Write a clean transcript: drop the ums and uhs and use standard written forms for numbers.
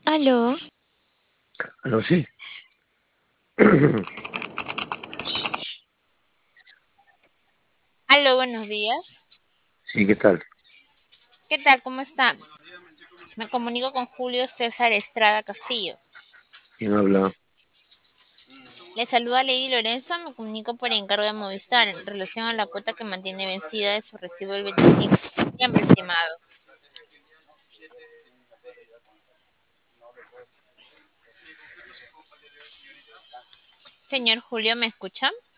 Aló, Aló, sí. aló, buenos días. Sí, ¿qué tal? ¿Qué tal? ¿Cómo está? Me comunico con Julio César Estrada Castillo. ¿Quién habla? Le saluda Lady Lorenzo. Me comunico por encargo de Movistar en relación a la cuota que mantiene vencida de su recibo el 25 de septiembre, estimado. Señor Julio, ¿me escucha?